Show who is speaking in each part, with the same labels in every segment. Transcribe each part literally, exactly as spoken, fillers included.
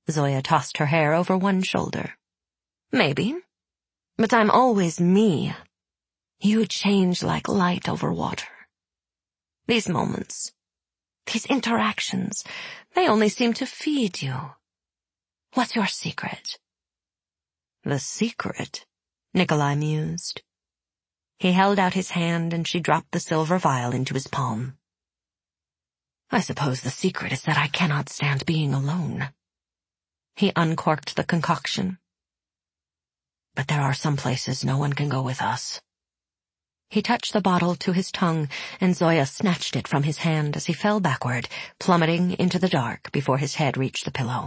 Speaker 1: Zoya tossed her hair over one shoulder. Maybe. But I'm always me. You change like light over water. These moments, these interactions, they only seem to feed you. What's your secret? The secret? Nikolai mused. He held out his hand and she dropped the silver vial into his palm. I suppose the secret is that I cannot stand being alone. He uncorked the concoction. But there are some places no one can go with us. He touched the bottle to his tongue, and Zoya snatched it from his hand as he fell backward, plummeting into the dark before his head reached the pillow.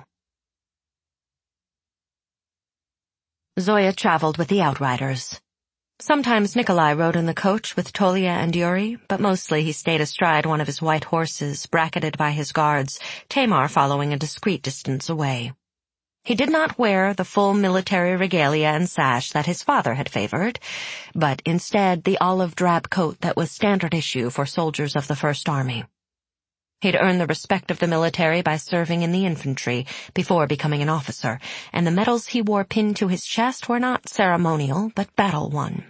Speaker 1: Zoya traveled with the outriders. Sometimes Nikolai rode in the coach with Tolia and Yuri, but mostly he stayed astride one of his white horses, bracketed by his guards, Tamar following a discreet distance away. He did not wear the full military regalia and sash that his father had favored, but instead the olive drab coat that was standard issue for soldiers of the First Army. He'd earned the respect of the military by serving in the infantry before becoming an officer, and the medals he wore pinned to his chest were not ceremonial, but battle-won.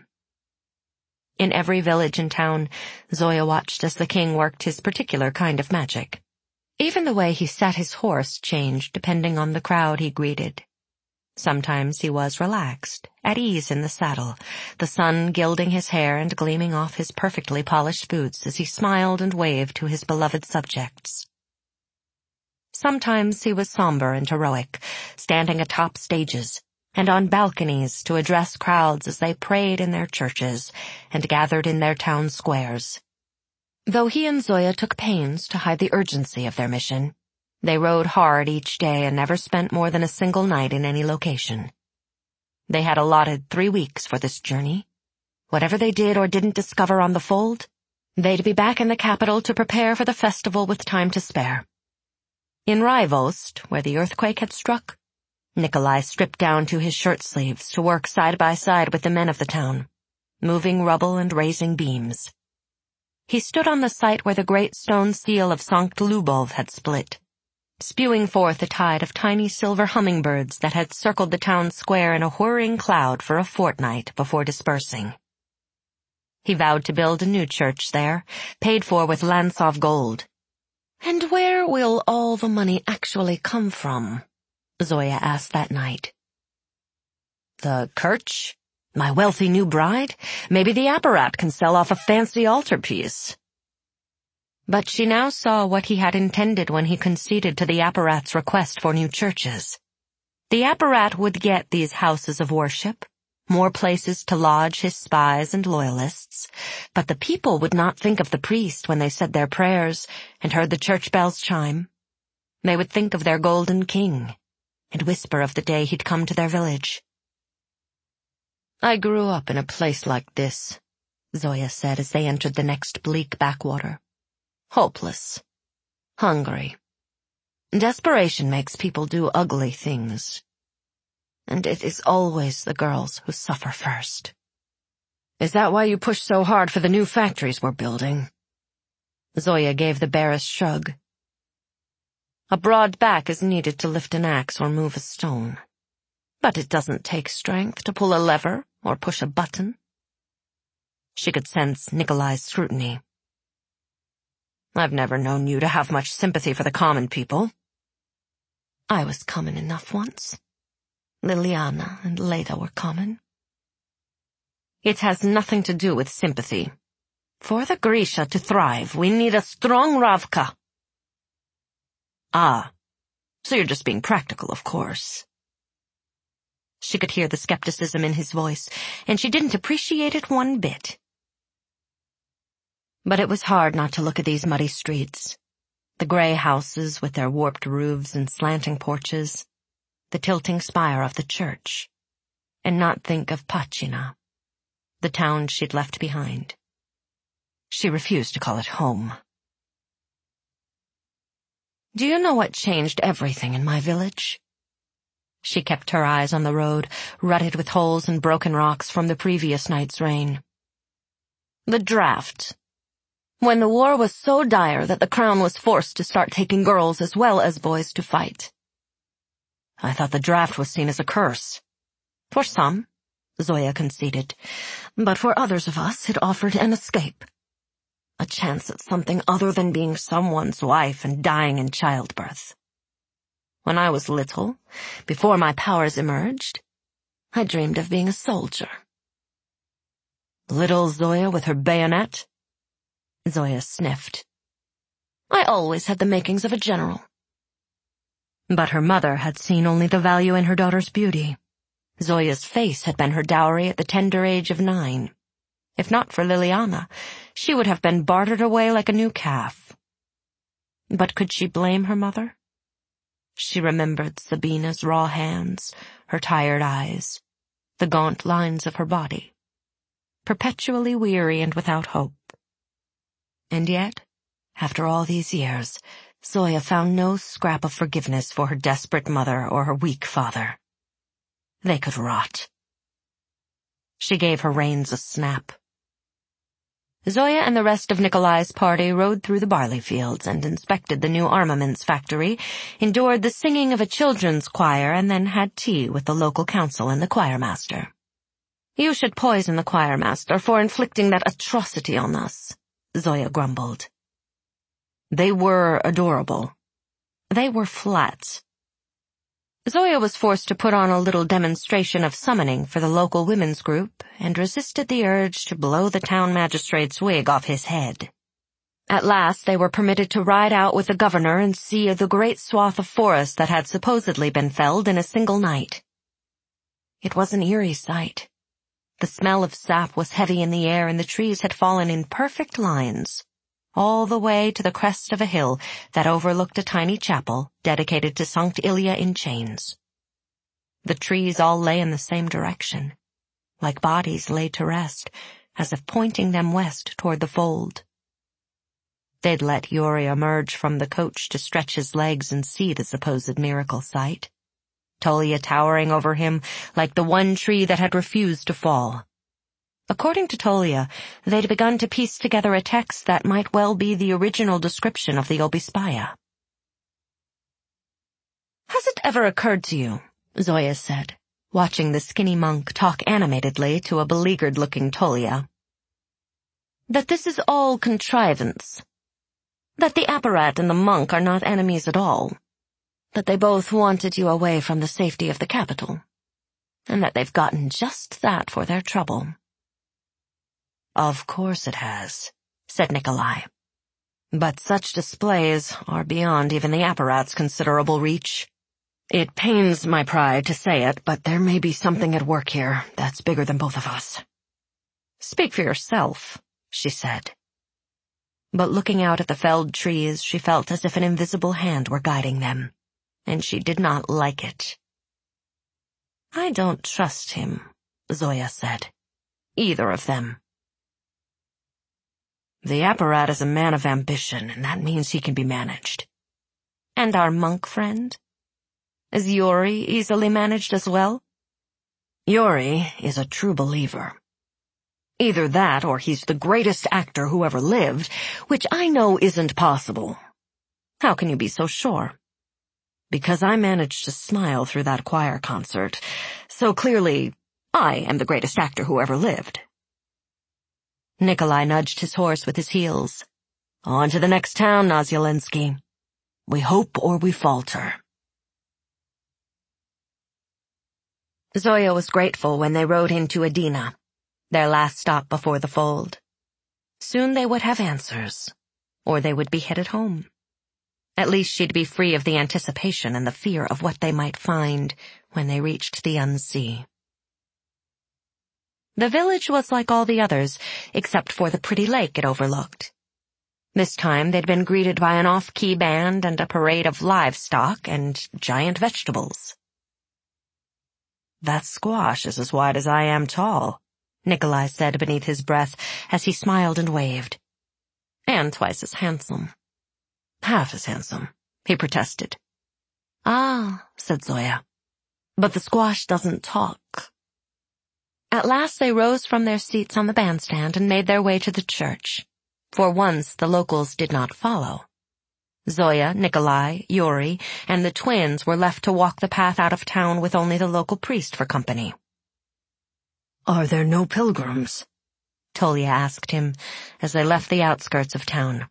Speaker 1: In every village and town, Zoya watched as the king worked his particular kind of magic. Even the way he sat his horse changed depending on the crowd he greeted. Sometimes he was relaxed, at ease in the saddle, the sun gilding his hair and gleaming off his perfectly polished boots as he smiled and waved to his beloved subjects. Sometimes he was somber and heroic, standing atop stages and on balconies to address crowds as they prayed in their churches and gathered in their town squares. Though he and Zoya took pains to hide the urgency of their mission, they rode hard each day and never spent more than a single night in any location. They had allotted three weeks for this journey. Whatever they did or didn't discover on the fold, they'd be back in the capital to prepare for the festival with time to spare. In Raivost, where the earthquake had struck, Nikolai stripped down to his shirt sleeves to work side by side with the men of the town, moving rubble and raising beams. He stood on the site where the great stone seal of Sankt Lubov had split, spewing forth a tide of tiny silver hummingbirds that had circled the town square in a whirring cloud for a fortnight before dispersing. He vowed to build a new church there, paid for with Lansov gold. And where will all the money actually come from? Zoya asked that night. The Kirch? My wealthy new bride? Maybe the apparat can sell off a fancy altarpiece. But she now saw what he had intended when he conceded to the apparat's request for new churches. The apparat would get these houses of worship, more places to lodge his spies and loyalists, but the people would not think of the priest when they said their prayers and heard the church bells chime. They would think of their golden king and whisper of the day he'd come to their village. I grew up in a place like this, Zoya said as they entered the next bleak backwater. Hopeless. Hungry. Desperation makes people do ugly things. And it is always the girls who suffer first. Is that why you push so hard for the new factories we're building? Zoya gave the barest shrug. A broad back is needed to lift an axe or move a stone. But it doesn't take strength to pull a lever or push a button. She could sense Nikolai's scrutiny. I've never known you to have much sympathy for the common people. I was common enough once. Liliana and Leda were common. It has nothing to do with sympathy. For the Grisha to thrive, we need a strong Ravka. Ah, so you're just being practical, of course. She could hear the skepticism in his voice, and she didn't appreciate it one bit. But it was hard not to look at these muddy streets, the gray houses with their warped roofs and slanting porches, the tilting spire of the church, and not think of Pachina, the town she'd left behind. She refused to call it home. Do you know what changed everything in my village? She kept her eyes on the road, rutted with holes and broken rocks from the previous night's rain. The draft. When the war was so dire that the crown was forced to start taking girls as well as boys to fight. I thought the draft was seen as a curse. For some, Zoya conceded, but for others of us it offered an escape. A chance at something other than being someone's wife and dying in childbirth. When I was little, before my powers emerged, I dreamed of being a soldier. Little Zoya with her bayonet? Zoya sniffed. I always had the makings of a general. But her mother had seen only the value in her daughter's beauty. Zoya's face had been her dowry at the tender age of nine. If not for Liliana, she would have been bartered away like a new calf. But could she blame her mother? She remembered Sabina's raw hands, her tired eyes, the gaunt lines of her body, perpetually weary and without hope. And yet, after all these years, Zoya found no scrap of forgiveness for her desperate mother or her weak father. They could rot. She gave her reins a snap. Zoya and the rest of Nikolai's party rode through the barley fields and inspected the new armaments factory, endured the singing of a children's choir, and then had tea with the local council and the choirmaster. You should poison the choirmaster for inflicting that atrocity on us, Zoya grumbled. They were adorable. They were flat. Zoya was forced to put on a little demonstration of summoning for the local women's group and resisted the urge to blow the town magistrate's wig off his head. At last they were permitted to ride out with the governor and see the great swath of forest that had supposedly been felled in a single night. It was an eerie sight. The smell of sap was heavy in the air and the trees had fallen in perfect lines, all the way to the crest of a hill that overlooked a tiny chapel dedicated to Sankt Ilya in chains. The trees all lay in the same direction, like bodies laid to rest, as if pointing them west toward the fold. They'd let Yuri emerge from the coach to stretch his legs and see the supposed miracle sight, Tolia towering over him like the one tree that had refused to fall. According to Tolia, they'd begun to piece together a text that might well be the original description of the Obispaya. Has it ever occurred to you, Zoya said, watching the skinny monk talk animatedly to a beleaguered-looking Tolia, that this is all contrivance? That the apparat and the monk are not enemies at all? That they both wanted you away from the safety of the capital? And that they've gotten just that for their trouble? Of course it has, said Nikolai. But such displays are beyond even the apparat's considerable reach. It pains my pride to say it, but there may be something at work here that's bigger than both of us. Speak for yourself, she said. But looking out at the felled trees, she felt as if an invisible hand were guiding them, and she did not like it. I don't trust him, Zoya said. Either of them. The apparat is a man of ambition, and that means he can be managed. And our monk friend? Is Yuri easily managed as well? Yuri is a true believer. Either that or he's the greatest actor who ever lived, which I know isn't possible. How can you be so sure? Because I managed to smile through that choir concert, so clearly I am the greatest actor who ever lived. Nikolai nudged his horse with his heels. On to the next town, Nazyalensky. We hope or we falter. Zoya was grateful when they rode into Adina, their last stop before the fold. Soon they would have answers, or they would be headed home. At least she'd be free of the anticipation and the fear of what they might find when they reached the unsea. The village was like all the others, except for the pretty lake it overlooked. This time they'd been greeted by an off-key band and a parade of livestock and giant vegetables. That squash is as wide as I am tall, Nikolai said beneath his breath as he smiled and waved. And twice as handsome. Half as handsome, he protested. Ah, said Zoya, but the squash doesn't talk. At last they rose from their seats on the bandstand and made their way to the church. For once the locals did not follow. Zoya, Nikolai, Yuri, and the twins were left to walk the path out of town with only the local priest for company.
Speaker 2: "Are there no pilgrims?"
Speaker 1: Tolya asked him as they left the outskirts of town.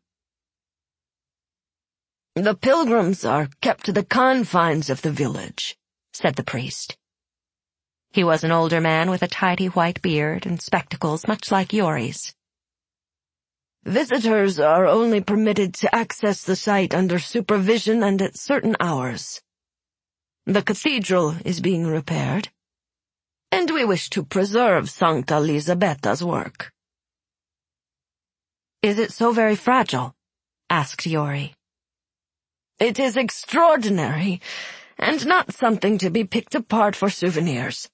Speaker 2: "The pilgrims are kept to the confines of the village," said the priest.
Speaker 1: He was an older man with a tidy white beard and spectacles much like Yuri's.
Speaker 2: "Visitors are only permitted to access the site under supervision and at certain hours. The cathedral is being repaired, and we wish to preserve Sancta Lisabeta's work."
Speaker 1: "Is it so very fragile?" asked Yuri.
Speaker 2: "It is extraordinary, and not something to be picked apart for souvenirs."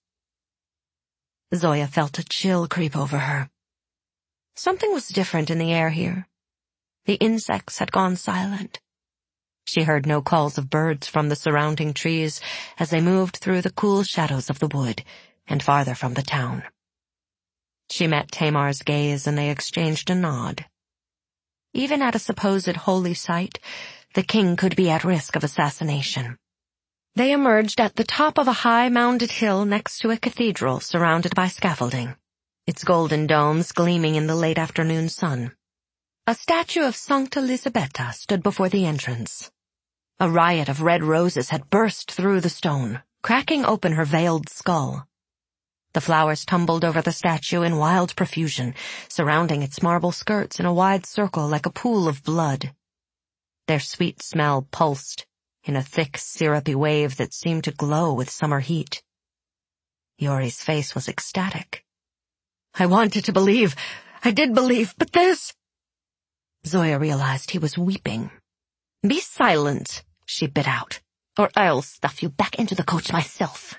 Speaker 1: Zoya felt a chill creep over her. Something was different in the air here. The insects had gone silent. She heard no calls of birds from the surrounding trees as they moved through the cool shadows of the wood and farther from the town. She met Tamar's gaze and they exchanged a nod. Even at a supposed holy site, the king could be at risk of assassination. They emerged at the top of a high mounded hill next to a cathedral surrounded by scaffolding, its golden domes gleaming in the late afternoon sun. A statue of Sancta Lisabeta stood before the entrance. A riot of red roses had burst through the stone, cracking open her veiled skull. The flowers tumbled over the statue in wild profusion, surrounding its marble skirts in a wide circle like a pool of blood. Their sweet smell pulsed in a thick, syrupy wave that seemed to glow with summer heat. Yuri's face was ecstatic.
Speaker 2: "I wanted to believe. I did believe, but this—"
Speaker 1: Zoya realized he was weeping. "Be silent," she bit out, "or I'll stuff you back into the coach myself."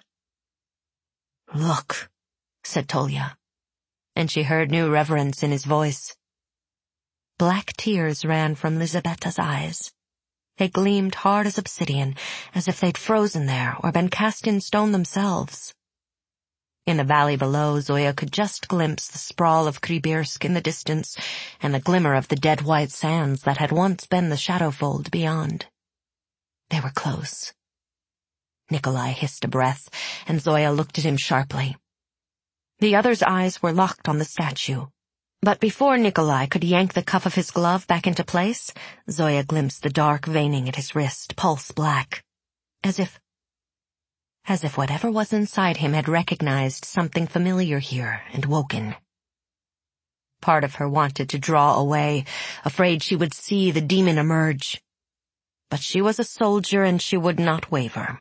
Speaker 2: "Look," said Tolya,
Speaker 1: and she heard new reverence in his voice. Black tears ran from Lisabeta's eyes. They gleamed hard as obsidian, as if they'd frozen there or been cast in stone themselves. In the valley below, Zoya could just glimpse the sprawl of Krybirsk in the distance and the glimmer of the dead white sands that had once been the shadowfold beyond. They were close. Nikolai hissed a breath, and Zoya looked at him sharply. The other's eyes were locked on the statue. But before Nikolai could yank the cuff of his glove back into place, Zoya glimpsed the dark veining at his wrist, pulse black. As if, as if whatever was inside him had recognized something familiar here and woken. Part of her wanted to draw away, afraid she would see the demon emerge. But she was a soldier and she would not waver.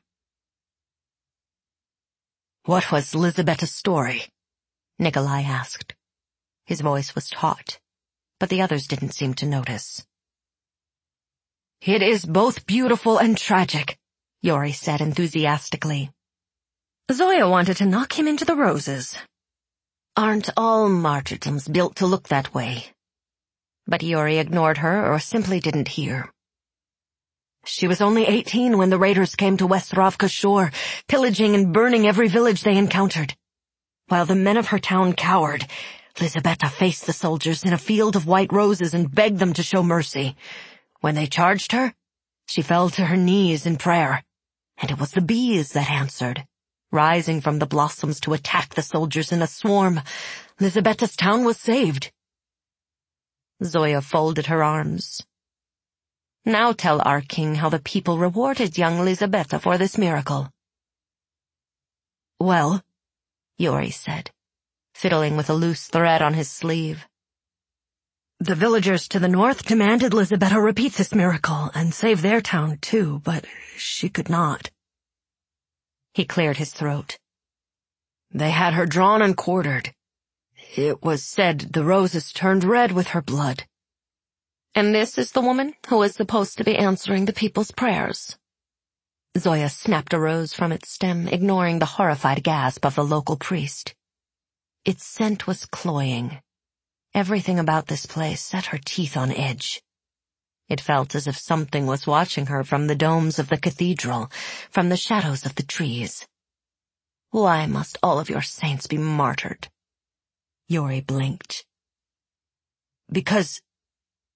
Speaker 2: "What was Lisabeta's story?"
Speaker 1: Nikolai asked. His voice was taut, but the others didn't seem to notice.
Speaker 2: "It is both beautiful and tragic,"
Speaker 1: Yuri said enthusiastically.
Speaker 2: "Zoya wanted to knock him into the roses. Aren't all martyrdoms built to look that way?"
Speaker 1: But Yuri ignored her or simply didn't hear.
Speaker 2: "She was only eighteen when the raiders came to Westrovka's shore, pillaging and burning every village they encountered. While the men of her town cowered, Lisabeta faced the soldiers in a field of white roses and begged them to show mercy. When they charged her, she fell to her knees in prayer, and it was the bees that answered, rising from the blossoms to attack the soldiers in a swarm. Lisabeta's town was saved."
Speaker 1: Zoya folded her arms. "Now tell our king how the people rewarded young Lisabeta for this miracle."
Speaker 2: "Well,"
Speaker 1: Yuri said, fiddling with a loose thread on his sleeve.
Speaker 2: "The villagers to the north demanded Lisabeta repeat this miracle and save their town too, but she could not."
Speaker 1: He cleared his throat.
Speaker 2: "They had her drawn and quartered. It was said the roses turned red with her blood."
Speaker 1: "And this is the woman who is supposed to be answering the people's prayers?" Zoya snapped a rose from its stem, ignoring the horrified gasp of the local priest. Its scent was cloying. Everything about this place set her teeth on edge. It felt as if something was watching her from the domes of the cathedral, from the shadows of the trees. "Why must all of your saints be martyred?" Yuri blinked.
Speaker 2: Because...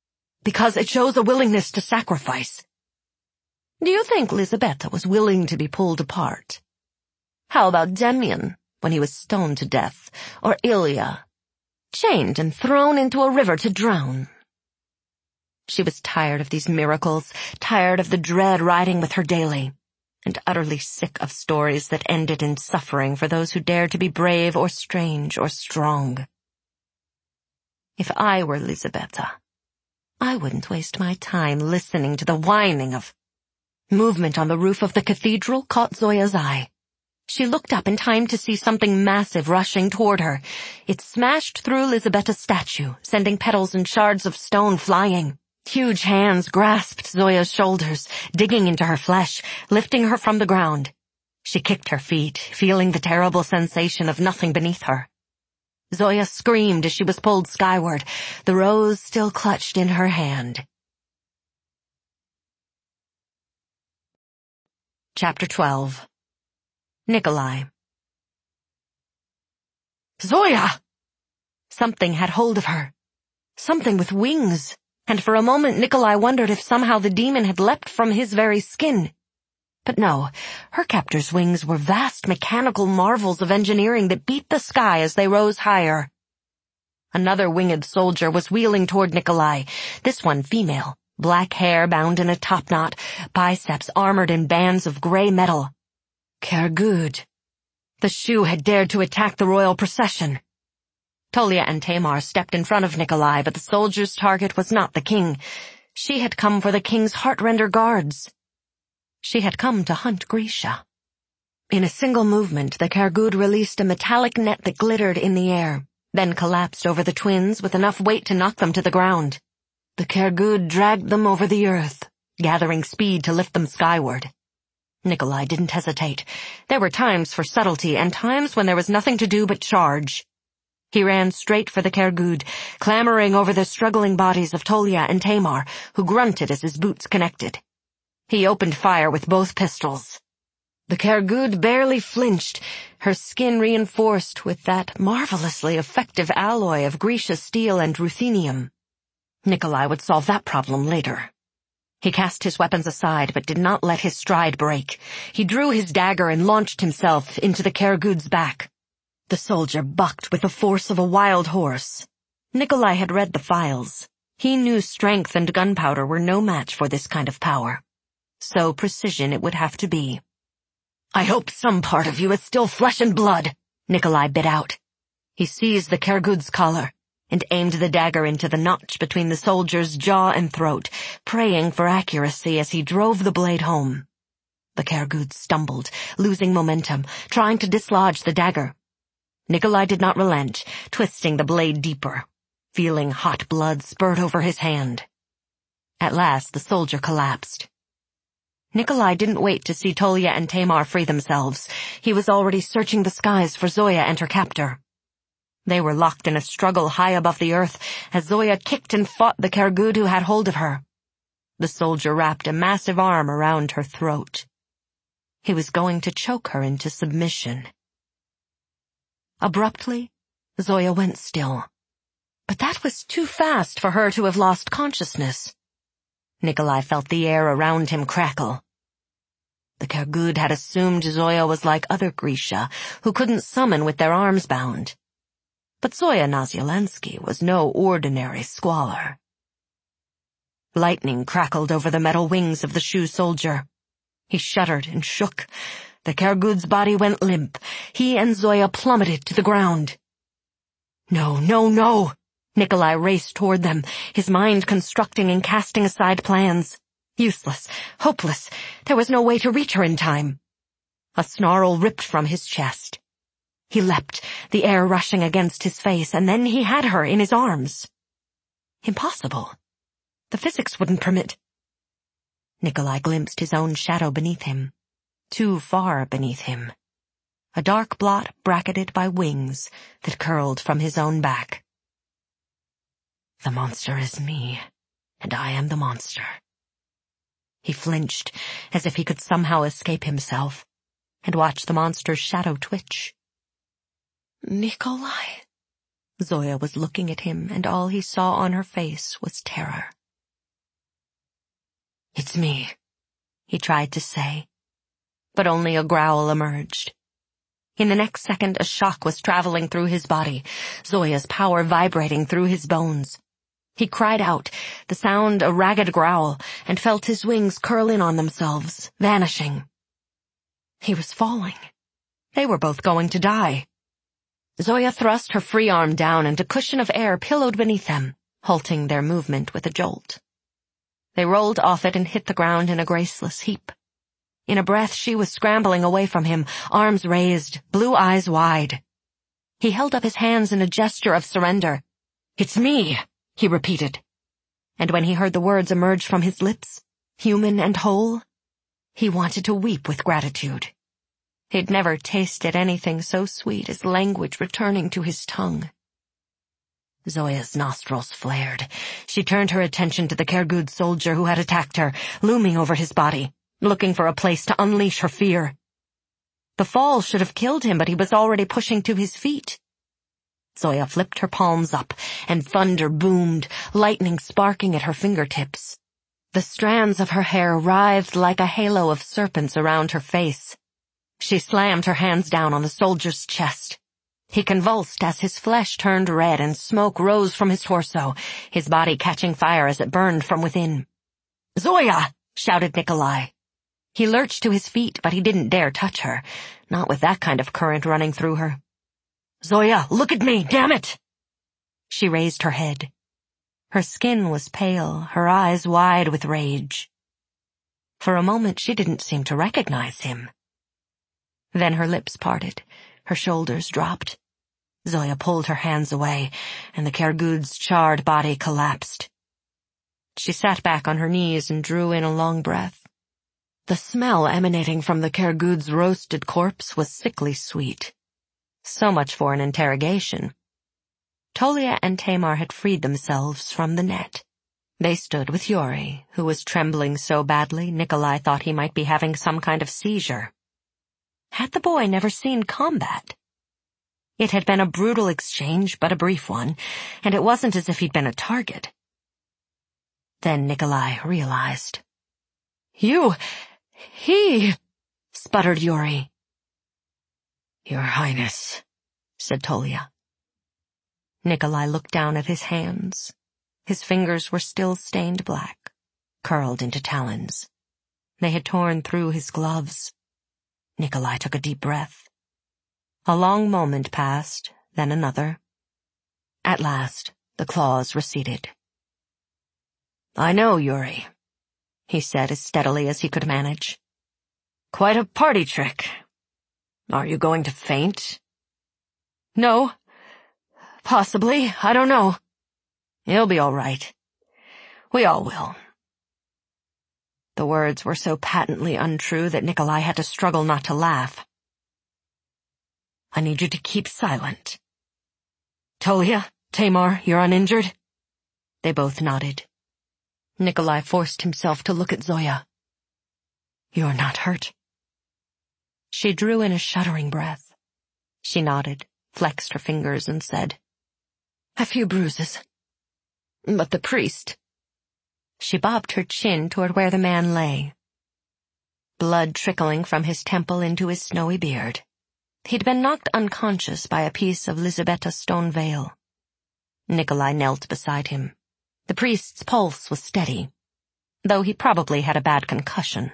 Speaker 2: because it shows a willingness to sacrifice. Do you think Lisabetta was willing to be pulled apart? How about Demian, when he was stoned to death, or Ilya, chained and thrown into a river to drown? She was tired of these miracles, tired of the dread riding with her daily, and utterly sick of stories that ended in suffering for those who dared to be brave or strange or strong. If I were Lisabetta, I wouldn't waste my time listening to the whining of... Movement on the roof of the cathedral caught Zoya's eye. She looked up in time to see something massive rushing toward her. It smashed through Lisabetta's statue, sending petals and shards of stone flying. Huge hands grasped Zoya's shoulders, digging into her flesh, lifting her from the ground. She kicked her feet, feeling the terrible sensation of nothing beneath her. Zoya screamed as she was pulled skyward, the rose still clutched in her hand. Chapter twelve. Nikolai. Zoya! Something had hold of her. Something with wings. And for a moment Nikolai wondered if somehow the demon had leapt from his very skin. But no, her captor's wings were vast mechanical marvels of engineering that beat the sky as they rose higher. Another winged soldier was wheeling toward Nikolai, this one female, black hair bound in a topknot, biceps armored in bands of gray metal. Kergud. The Shu had dared to attack the royal procession. Tolia and Tamar stepped in front of Nikolai, but the soldier's target was not the king. She had come for the king's heartrender guards. She had come to hunt Grisha. In a single movement, the Kergud released a metallic net that glittered in the air, then collapsed over the twins with enough weight to knock them to the ground. The Kergud dragged them over the earth, gathering speed to lift them skyward. Nikolai didn't hesitate. There were times for subtlety and times when there was nothing to do but charge. He ran straight for the Kergud, clambering over the struggling bodies of Tolia and Tamar, who grunted as his boots connected. He opened fire with both pistols. The Kergud barely flinched, her skin reinforced with that marvelously effective alloy of Grisha steel and ruthenium. Nikolai would solve that problem later. He cast his weapons aside but did not let his stride break. He drew his dagger and launched himself into the Kergud's back. The soldier bucked with the force of a wild horse. Nikolai had read the files. He knew strength and gunpowder were no match for this kind of power. So precision it would have to be. I hope some part of you is still flesh and blood, Nikolai bit out. He seized the Kergud's collar and aimed the dagger into the notch between the soldier's jaw and throat, praying for accuracy as he drove the blade home. The Kergud stumbled, losing momentum, trying to dislodge the dagger. Nikolai did not relent, twisting the blade deeper, feeling hot blood spurt over his hand. At last the soldier collapsed. Nikolai didn't wait to see Tolia and Tamar free themselves. He was already searching the skies for Zoya and her captor. They were locked in a struggle high above the earth as Zoya kicked and fought the Kergud who had hold of her. The soldier wrapped a massive arm around her throat. He was going to choke her into submission. Abruptly, Zoya went still. But that was too fast for her to have lost consciousness. Nikolai felt the air around him crackle. The Kergud had assumed Zoya was like other Grisha, who couldn't summon with their arms bound. But Zoya Nazyalensky was no ordinary squaller. Lightning crackled over the metal wings of the Shu soldier. He shuddered and shook. The Kergud's body went limp. He and Zoya plummeted to the ground. No, no, no! Nikolai raced toward them, his mind constructing and casting aside plans. Useless, hopeless. There was no way to reach her in time. A snarl ripped from his chest. He leapt, the air rushing against his face, and then he had her in his arms. Impossible. The physics wouldn't permit. Nikolai glimpsed his own shadow beneath him. Too far beneath him. A dark blot bracketed by wings that curled from his own back. The monster is me, and I am the monster. He flinched, as if he could somehow escape himself, and watched the monster's shadow twitch. Nikolai? Zoya was looking at him, and all he saw on her face was terror. "It's me," he tried to say, but only a growl emerged. In the next second, a shock was traveling through his body, Zoya's power vibrating through his bones. He cried out, the sound a ragged growl, and felt his wings curl in on themselves, vanishing. He was falling. They were both going to die. Zoya thrust her free arm down, and a cushion of air pillowed beneath them, halting their movement with a jolt. They rolled off it and hit the ground in a graceless heap. In a breath, she was scrambling away from him, arms raised, blue eyes wide. He held up his hands in a gesture of surrender. "It's me," he repeated. And when he heard the words emerge from his lips, human and whole, he wanted to weep with gratitude. He'd never tasted anything so sweet as language returning to his tongue. Zoya's nostrils flared. She turned her attention to the Kergud soldier who had attacked her, looming over his body, looking for a place to unleash her fear. The fall should have killed him, but he was already pushing to his feet. Zoya flipped her palms up, and thunder boomed, lightning sparking at her fingertips. The strands of her hair writhed like a halo of serpents around her face. She slammed her hands down on the soldier's chest. He convulsed as his flesh turned red and smoke rose from his torso, his body catching fire as it burned from within. "Zoya!" shouted Nikolai. He lurched to his feet, but he didn't dare touch her, not with that kind of current running through her. "Zoya, look at me, damn it!" She raised her head. Her skin was pale, her eyes wide with rage. For a moment she didn't seem to recognize him. Then her lips parted, her shoulders dropped. Zoya pulled her hands away, and the Kergud's charred body collapsed. She sat back on her knees and drew in a long breath. The smell emanating from the Kergud's roasted corpse was sickly sweet. So much for an interrogation. Tolia and Tamar had freed themselves from the net. They stood with Yuri, who was trembling so badly Nikolai thought he might be having some kind of seizure. Had the boy never seen combat? It had been a brutal exchange, but a brief one, and it wasn't as if he'd been a target. Then Nikolai realized. "You... he..." sputtered Yuri. "Your Highness," said Tolia. Nikolai looked down at his hands. His fingers were still stained black, curled into talons. They had torn through his gloves. Nikolai took a deep breath. A long moment passed, then another. At last, the claws receded. "I know, Yuri," he said as steadily as he could manage. "Quite a party trick. Are you going to faint?" "No. Possibly. I don't know." "You'll be all right. We all will." The words were so patently untrue that Nikolai had to struggle not to laugh. "I need you to keep silent." "Tolia, Tamar, you're uninjured?" They both nodded. Nikolai forced himself to look at Zoya. "You're not hurt?" She drew in a shuddering breath. She nodded, flexed her fingers, and said, "A few bruises. But the priest..." She bobbed her chin toward where the man lay. Blood trickling from his temple into his snowy beard. He'd been knocked unconscious by a piece of Lisabetta's stone veil. Nikolai knelt beside him. The priest's pulse was steady, though he probably had a bad concussion.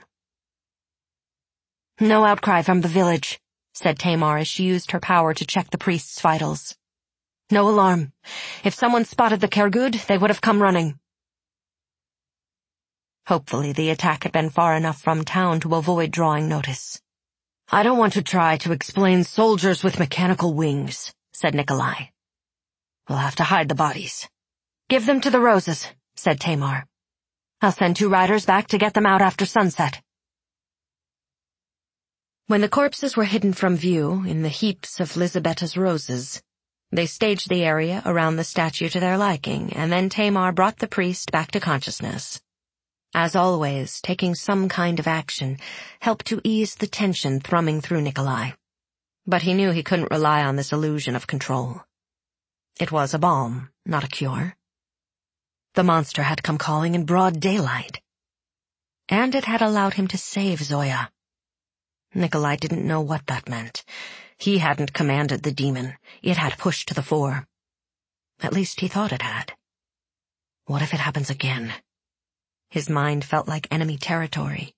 Speaker 2: "No outcry from the village," said Tamar as she used her power to check the priest's vitals. "No alarm. If someone spotted the Kergud, they would have come running." Hopefully the attack had been far enough from town to avoid drawing notice. "I don't want to try to explain soldiers with mechanical wings," said Nikolai. "We'll have to hide the bodies." "Give them to the Roses," said Tamar. "I'll send two riders back to get them out after sunset." When the corpses were hidden from view in the heaps of Lisabetta's roses, they staged the area around the statue to their liking, and then Tamar brought the priest back to consciousness. As always, taking some kind of action helped to ease the tension thrumming through Nikolai. But he knew he couldn't rely on this illusion of control. It was a balm, not a cure. The monster had come calling in broad daylight.
Speaker 1: and it had allowed him to save Zoya. Nikolai didn't know what that meant. He hadn't commanded the demon. It had pushed to the fore. At least he thought it had. What if it happens again? His mind felt like enemy territory.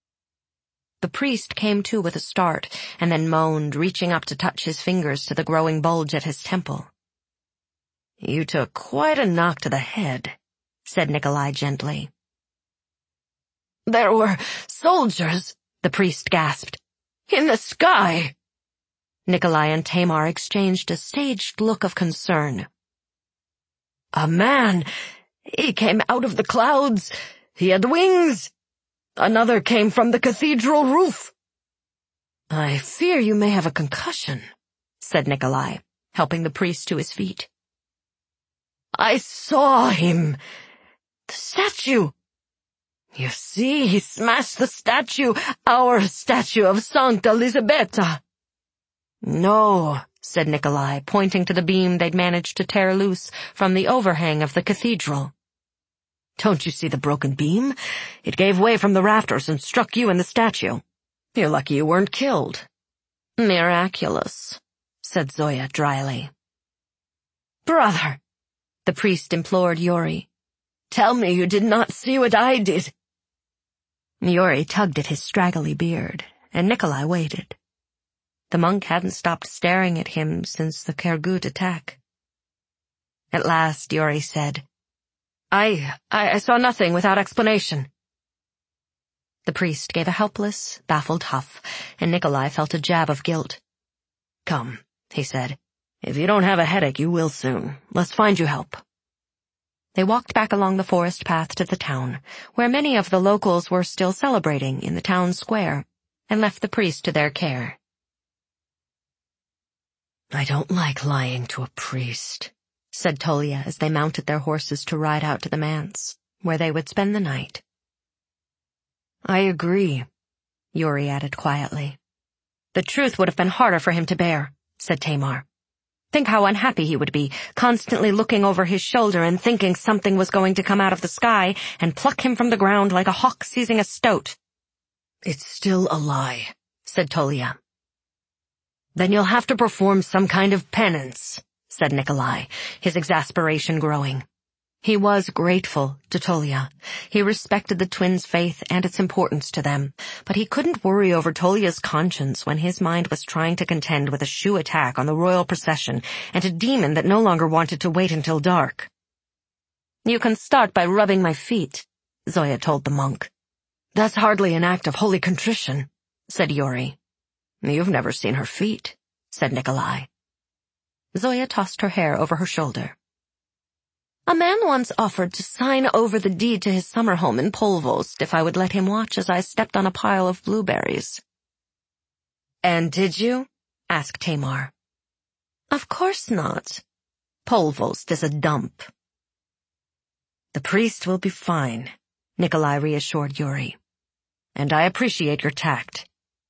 Speaker 1: The priest came to with a start, and then moaned, reaching up to touch his fingers to the growing bulge at his temple. "You took quite a knock to the head," said Nikolai gently. "There were soldiers," the priest gasped. "In the sky." Nikolai and Tamar exchanged a staged look of concern. "A man. He came out of the clouds. He had wings. Another came from the cathedral roof." "I fear you may have a concussion," said Nikolai, helping the priest to his feet. "I saw him. The statue. You see, he smashed the statue, our statue of Sancta Elisabetta." "No," said Nikolai, pointing to the beam they'd managed to tear loose from the overhang of the cathedral. "Don't you see the broken beam? It gave way from the rafters and struck you and the statue. You're lucky you weren't killed." "Miraculous," said Zoya dryly. "Brother," the priest implored Yuri, "tell me you did not see what I did." Yuri tugged at his straggly beard, and Nikolai waited. The monk hadn't stopped staring at him since the Kergut attack. At last Yuri said, I, I, I saw nothing without explanation." The priest gave a helpless, baffled huff, and Nikolai felt a jab of guilt. "Come," he said. "If you don't have a headache, you will soon. Let's find you help." They walked back along the forest path to the town, where many of the locals were still celebrating in the town square, and left the priest to their care. "I don't like lying to a priest," said Tolya as they mounted their horses to ride out to the manse, where they would spend the night. "I agree," Yuri added quietly. "The truth would have been harder for him to bear," said Tamar. "Think how unhappy he would be, constantly looking over his shoulder and thinking something was going to come out of the sky and pluck him from the ground like a hawk seizing a stoat." "It's still a lie," said Tolya. "Then you'll have to perform some kind of penance," said Nikolai, his exasperation growing. He was grateful to Tolya. He respected the twins' faith and its importance to them, but he couldn't worry over Tolya's conscience when his mind was trying to contend with a Shu attack on the royal procession and a demon that no longer wanted to wait until dark. "You can start by rubbing my feet," Zoya told the monk. "That's hardly an act of holy contrition," said Yuri. "You've never seen her feet," said Nikolai. Zoya tossed her hair over her shoulder. "A man once offered to sign over the deed to his summer home in Polvost if I would let him watch as I stepped on a pile of blueberries." "And did you?" asked Tamar. "Of course not. Polvost is a dump." "The priest will be fine," Nikolai reassured Yuri. "And I appreciate your tact."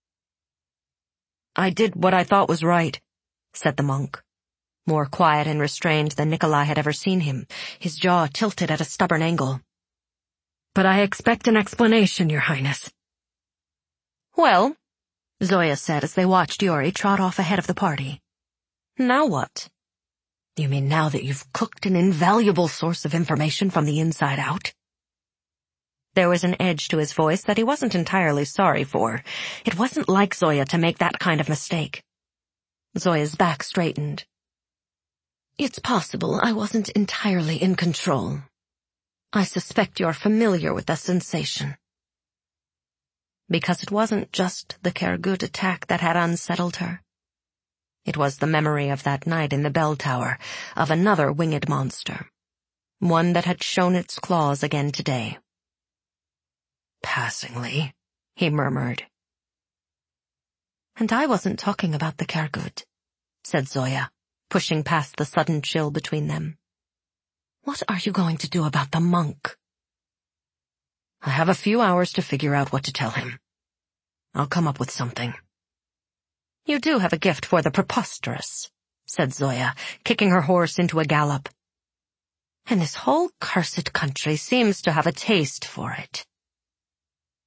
Speaker 1: "I did what I thought was right," said the monk, more quiet and restrained than Nikolai had ever seen him, his jaw tilted at a stubborn angle. "But I expect an explanation, Your Highness." "Well," Zoya said as they watched Yuri trot off ahead of the party. "Now what?" "You mean now that you've cooked an invaluable source of information from the inside out?" There was an edge to his voice that he wasn't entirely sorry for. It wasn't like Zoya to make that kind of mistake. Zoya's back straightened. "It's possible I wasn't entirely in control. I suspect you're familiar with the sensation." Because it wasn't just the Kergut attack that had unsettled her. It was the memory of that night in the bell tower, of another winged monster. One that had shown its claws again today. "Passingly," he murmured. "And I wasn't talking about the Kergut," said Zoya, pushing past the sudden chill between them. "What are you going to do about the monk?" "I have a few hours to figure out what to tell him. I'll come up with something." "You do have a gift for the preposterous," said Zoya, kicking her horse into a gallop. "And this whole cursed country seems to have a taste for it."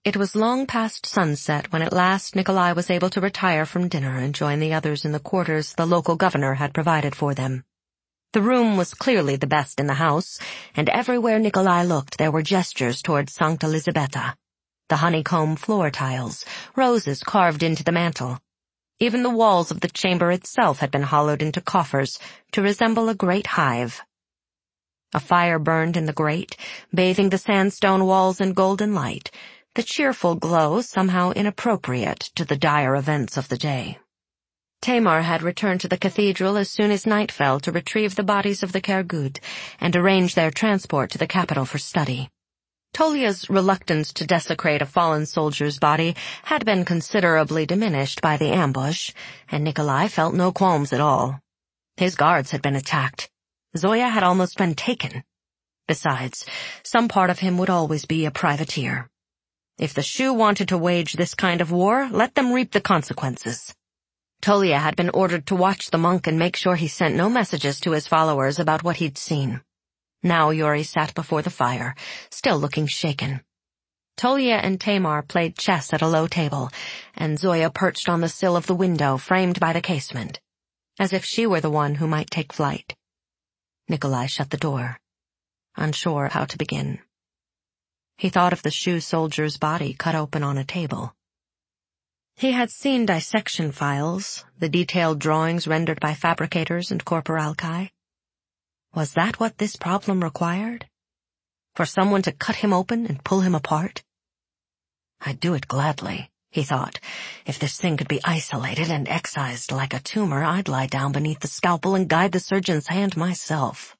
Speaker 1: It was long past sunset when at last Nikolai was able to retire from dinner and join the others in the quarters the local governor had provided for them. The room was clearly the best in the house, and everywhere Nikolai looked there were gestures toward Sancta Elisabetta. The honeycomb floor tiles, roses carved into the mantel. Even the walls of the chamber itself had been hollowed into coffers to resemble a great hive. A fire burned in the grate, bathing the sandstone walls in golden light, the cheerful glow somehow inappropriate to the dire events of the day. Tamar had returned to the cathedral as soon as night fell to retrieve the bodies of the Kergud and arrange their transport to the capital for study. Tolia's reluctance to desecrate a fallen soldier's body had been considerably diminished by the ambush, and Nikolai felt no qualms at all. His guards had been attacked. Zoya had almost been taken. Besides, some part of him would always be a privateer. If the Shu wanted to wage this kind of war, let them reap the consequences. Tolia had been ordered to watch the monk and make sure he sent no messages to his followers about what he'd seen. Now Yuri sat before the fire, still looking shaken. Tolia and Tamar played chess at a low table, and Zoya perched on the sill of the window framed by the casement, as if she were the one who might take flight. Nikolai shut the door, unsure how to begin. He thought of the Shu soldier's body cut open on a table. He had seen dissection files, the detailed drawings rendered by fabricators and corporalki. Was that what this problem required? For someone to cut him open and pull him apart? I'd do it gladly, he thought. If this thing could be isolated and excised like a tumor, I'd lie down beneath the scalpel and guide the surgeon's hand myself.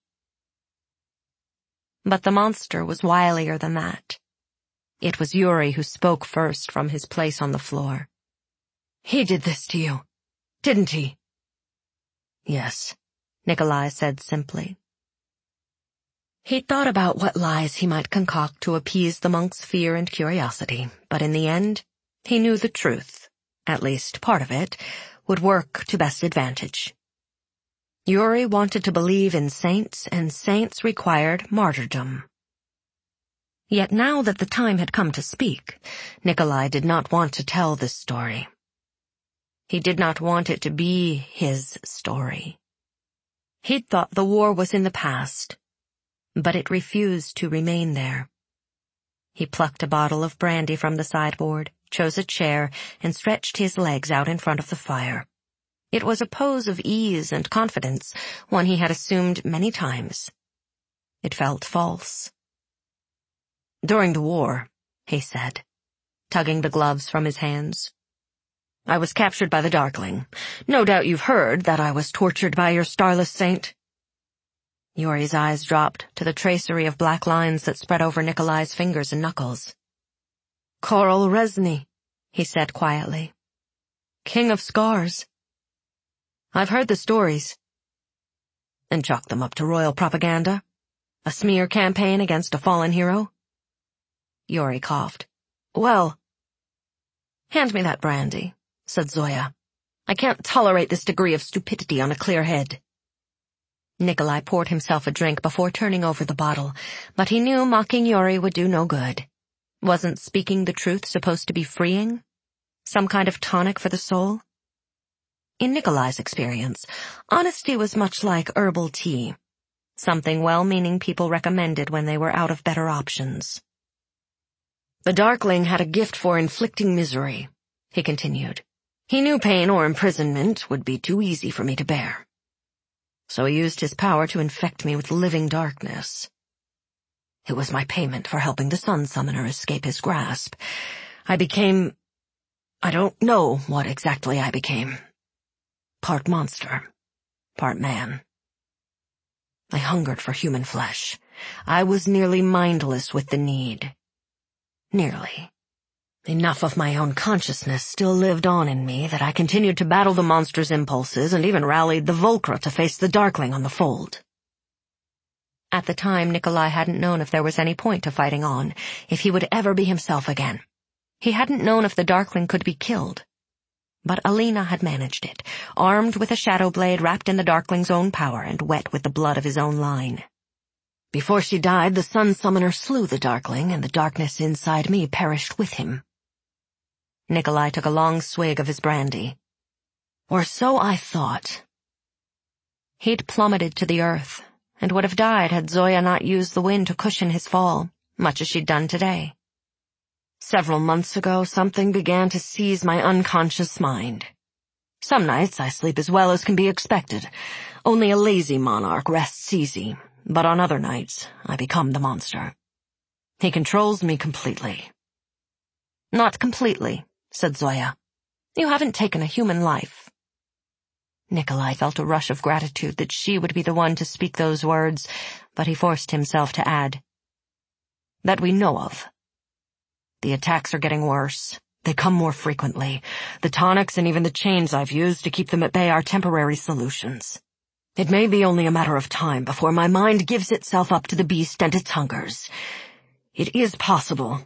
Speaker 1: But the monster was wilier than that. It was Yuri who spoke first from his place on the floor. He did this to you, didn't he? Yes, Nikolai said simply. He'd thought about what lies he might concoct to appease the monk's fear and curiosity, but in the end, he knew the truth, at least part of it, would work to best advantage. Yuri wanted to believe in saints, and saints required martyrdom. Yet now that the time had come to speak, Nikolai did not want to tell this story. He did not want it to be his story. He'd thought the war was in the past, but it refused to remain there. He plucked a bottle of brandy from the sideboard, chose a chair, and stretched his legs out in front of the fire. It was a pose of ease and confidence, one he had assumed many times. It felt false. During the war, he said, tugging the gloves from his hands, I was captured by the Darkling. No doubt you've heard that I was tortured by your starless saint. Yuri's eyes dropped to the tracery of black lines that spread over Nikolai's fingers and knuckles. Karl Rezny, he said quietly. King of Scars. I've heard the stories. And chalked them up to royal propaganda? A smear campaign against a fallen hero? Yuri coughed. Well, hand me that brandy, said Zoya. I can't tolerate this degree of stupidity on a clear head. Nikolai poured himself a drink before turning over the bottle, but he knew mocking Yuri would do no good. Wasn't speaking the truth supposed to be freeing? Some kind of tonic for the soul? In Nikolai's experience, honesty was much like herbal tea, something well-meaning people recommended when they were out of better options. The Darkling had a gift for inflicting misery, he continued. He knew pain or imprisonment would be too easy for me to bear. So he used his power to infect me with living darkness. It was my payment for helping the Sun Summoner escape his grasp. I became... I don't know what exactly I became. Part monster, part man. I hungered for human flesh. I was nearly mindless with the need. Nearly. Enough of my own consciousness still lived on in me that I continued to battle the monster's impulses and even rallied the Volcra to face the Darkling on the fold. At the time, Nikolai hadn't known if there was any point to fighting on, if he would ever be himself again. He hadn't known if the Darkling could be killed. But Alina had managed it, armed with a shadow blade wrapped in the Darkling's own power and wet with the blood of his own line.
Speaker 2: Before she died, the Sun Summoner slew the Darkling, and the darkness inside me perished with him."
Speaker 1: Nikolai took a long swig of his brandy.
Speaker 2: "Or so I thought."
Speaker 1: He'd plummeted to the earth, and would have died had Zoya not used the wind to cushion his fall, much as she'd done today.
Speaker 2: "Several months ago, something began to seize my unconscious mind. Some nights I sleep as well as can be expected. Only a lazy monarch rests easy, but on other nights I become the monster. He controls me completely."
Speaker 1: "Not completely," said Zoya. "You haven't taken a human life." Nikolai felt a rush of gratitude that she would be the one to speak those words, but he forced himself to add,
Speaker 2: "That we know of. The attacks are getting worse. They come more frequently. The tonics and even the chains I've used to keep them at bay are temporary solutions. It may be only a matter of time before my mind gives itself up to the beast and its hungers. It is possible."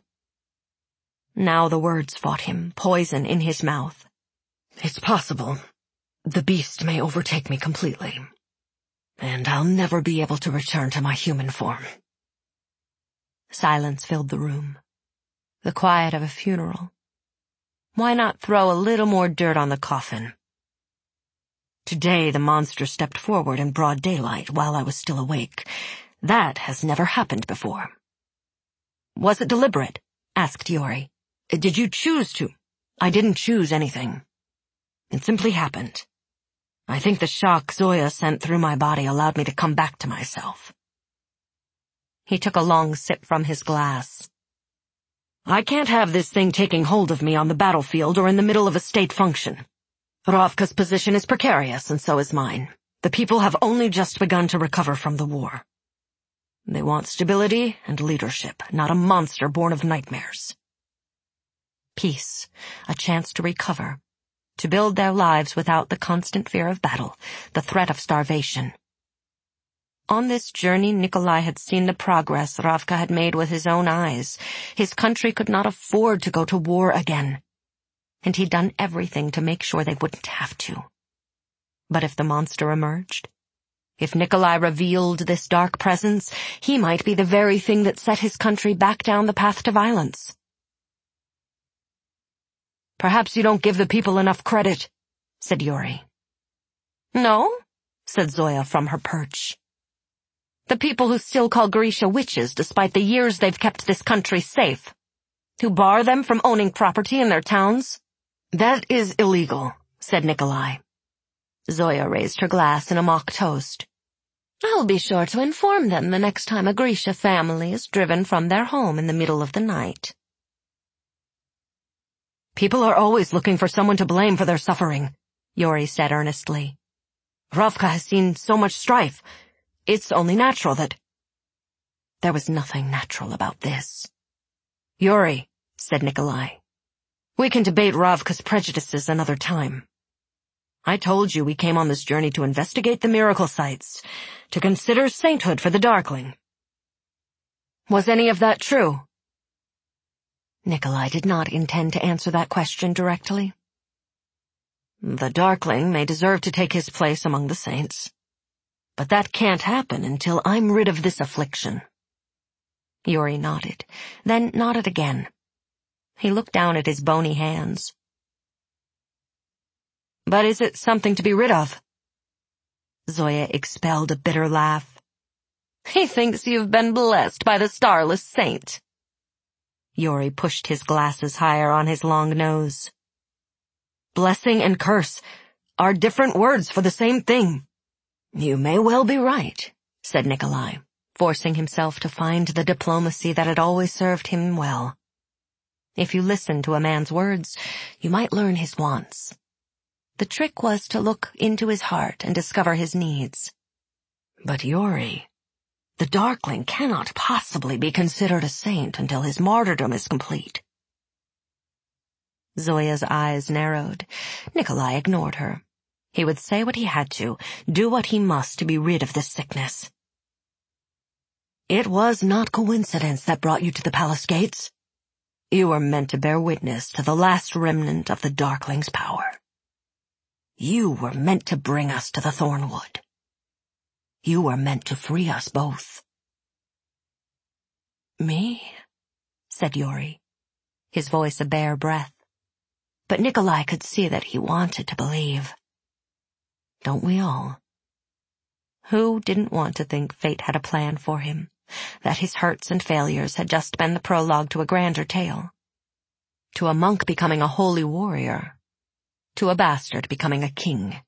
Speaker 1: Now the words fought him, poison in his mouth.
Speaker 2: "It's possible. The beast may overtake me completely, and I'll never be able to return to my human form."
Speaker 1: Silence filled the room. The quiet of a funeral. Why not throw a little more dirt on the coffin?
Speaker 2: "Today the monster stepped forward in broad daylight while I was still awake. That has never happened before."
Speaker 1: "Was it deliberate?" asked Yori.
Speaker 2: "Did you choose to?" "I didn't choose anything. It simply happened. I think the shock Zoya sent through my body allowed me to come back to myself."
Speaker 1: He took a long sip from his glass.
Speaker 2: "I can't have this thing taking hold of me on the battlefield or in the middle of a state function. Ravka's position is precarious, and so is mine. The people have only just begun to recover from the war. They want stability and leadership, not a monster born of nightmares."
Speaker 1: Peace, a chance to recover, to build their lives without the constant fear of battle, the threat of starvation. On this journey, Nikolai had seen the progress Ravka had made with his own eyes. His country could not afford to go to war again, and he'd done everything to make sure they wouldn't have to. But if the monster emerged, if Nikolai revealed this dark presence, he might be the very thing that set his country back down the path to violence.
Speaker 2: "Perhaps you don't give the people enough credit," said Yori.
Speaker 1: "No," said Zoya from her perch. "The people who still call Grisha witches despite the years they've kept this country safe, who bar them from owning property in their towns."
Speaker 2: "That is illegal," said Nikolai.
Speaker 1: Zoya raised her glass in a mock toast. "I'll be sure to inform them the next time a Grisha family is driven from their home in the middle of the night."
Speaker 2: "People are always looking for someone to blame for their suffering," Yori said earnestly. "Ravka has seen so much strife. It's only natural that—"
Speaker 1: There was nothing natural about this.
Speaker 2: "Yori," said Nikolai, "we can debate Ravka's prejudices another time. I told you we came on this journey to investigate the miracle sites, to consider sainthood for the Darkling. Was any of that true?"
Speaker 1: Nikolai did not intend to answer that question directly.
Speaker 2: "The Darkling may deserve to take his place among the saints, but that can't happen until I'm rid of this affliction."
Speaker 1: Yori nodded, then nodded again. He looked down at his bony hands.
Speaker 2: "But is it something to be rid of?"
Speaker 1: Zoya expelled a bitter laugh. "He thinks you've been blessed by the starless saint." Yori pushed his glasses higher on his long nose.
Speaker 2: "Blessing and curse are different words for the same thing."
Speaker 1: "You may well be right," said Nikolai, forcing himself to find the diplomacy that had always served him well. If you listened to a man's words, you might learn his wants. The trick was to look into his heart and discover his needs.
Speaker 2: "But Yori, the Darkling cannot possibly be considered a saint until his martyrdom is complete."
Speaker 1: Zoya's eyes narrowed. Nikolai ignored her. He would say what he had to, do what he must to be rid of this sickness.
Speaker 2: "It was not coincidence that brought you to the palace gates. You were meant to bear witness to the last remnant of the Darkling's power. You were meant to bring us to the Thornwood. You were meant to free us both. Me? Said Yori, his voice a bare breath. But Nikolai could see that he wanted to believe. Don't we all? Who didn't want to think fate had a plan for him, that his hurts and failures had just been the prologue to a grander tale? To a monk becoming a holy warrior, to a bastard becoming a king.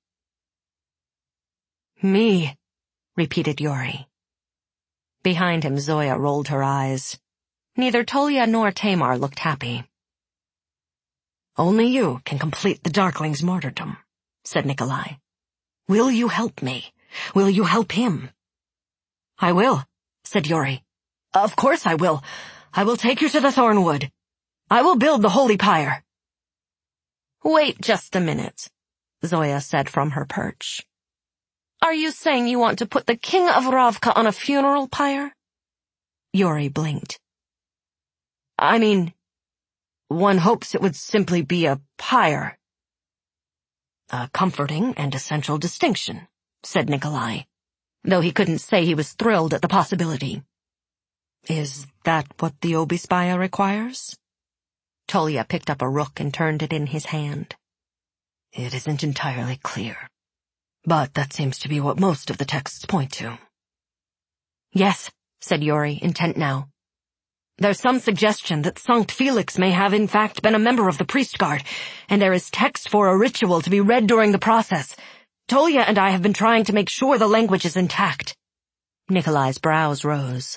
Speaker 2: Me, repeated Yori. Behind him, Zoya rolled her eyes. Neither Tolya nor Tamar looked happy. Only you can complete the Darkling's martyrdom, said Nikolai. Will you help me? Will you help him? I will, said Yori. Of course I will. I will take you to the Thornwood. I will build the holy pyre. Wait just a minute, Zoya said from her perch. Are you saying you want to put the king of Ravka on a funeral pyre? Yori blinked. I mean, one hopes it would simply be a pyre. A comforting and essential distinction, said Nikolai, though he couldn't say he was thrilled at the possibility. Is that what the Obispaya requires? Tolya picked up a rook and turned it in his hand. It isn't entirely clear, but that seems to be what most of the texts point to. Yes, said Yori, intent now. There's some suggestion that Sankt Felix may have in fact been a member of the priest guard, and there is text for a ritual to be read during the process. Tolya and I have been trying to make sure the language is intact. Nikolai's brows rose.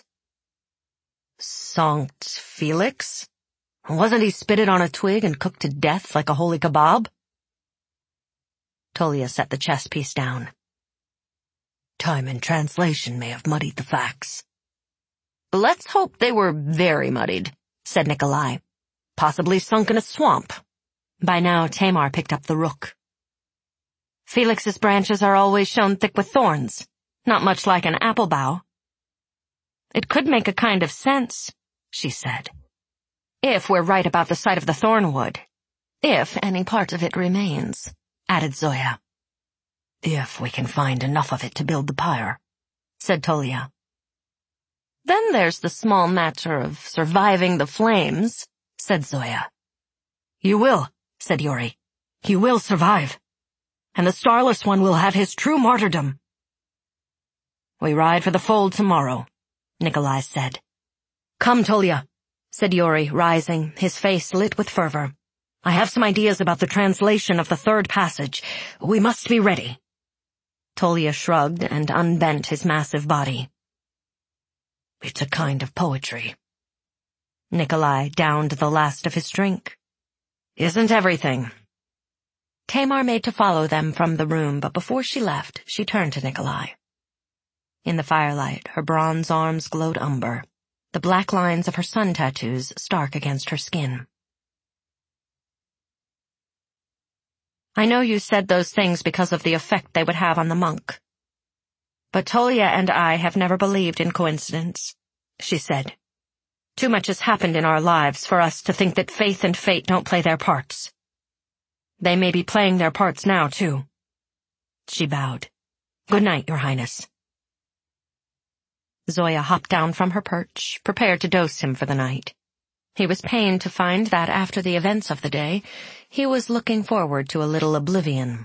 Speaker 2: Sankt Felix? Wasn't he spitted on a twig and cooked to death like a holy kebab? Tolya set the chess piece down. Time and translation may have muddied the facts. Let's hope they were very muddied, said Nikolai. Possibly sunk in a swamp. By now, Tamar picked up the rook. Felix's branches are always shown thick with thorns, not much like an apple bough. It could make a kind of sense, she said. If we're right about the site of the thornwood. If any part of it remains, added Zoya. If we can find enough of it to build the pyre, said Tolya. Then there's the small matter of surviving the flames, said Zoya. You will, said Yori. You will survive. And the Starless One will have his true martyrdom. We ride for the fold tomorrow, Nikolai said. Come, Tolya, said Yori, rising, his face lit with fervor. I have some ideas about the translation of the third passage. We must be ready. Tolya shrugged and unbent his massive body. It's a kind of poetry. Nikolai downed the last of his drink. Isn't everything? Tamar made to follow them from the room, but before she left, she turned to Nikolai. In the firelight, her bronze arms glowed umber, the black lines of her sun tattoos stark against her skin. I know you said those things because of the effect they would have on the monk. But Tolya and I have never believed in coincidence, she said. Too much has happened in our lives for us to think that faith and fate don't play their parts. They may be playing their parts now, too. She bowed. Good night, Your Highness. Zoya hopped down from her perch, prepared to dose him for the night. He was pained to find that after the events of the day, he was looking forward to a little oblivion.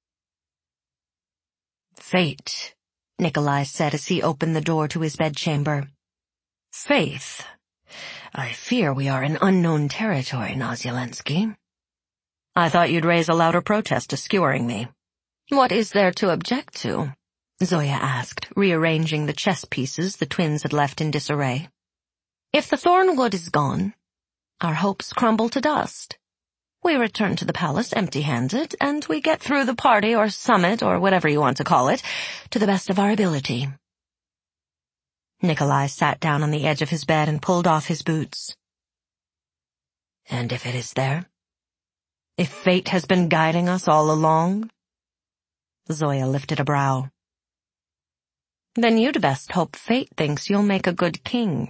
Speaker 2: Fate, Nikolai said as he opened the door to his bedchamber. Faith. I fear we are in unknown territory, Nozyelensky. I thought you'd raise a louder protest to skewering me. What is there to object to? Zoya asked, rearranging the chess pieces the twins had left in disarray. If the Thornwood is gone, our hopes crumble to dust. We return to the palace empty-handed, and we get through the party or summit or whatever you want to call it, to the best of our ability. Nikolai sat down on the edge of his bed and pulled off his boots. And if it is there? If fate has been guiding us all along? Zoya lifted a brow. Then you'd best hope fate thinks you'll make a good king.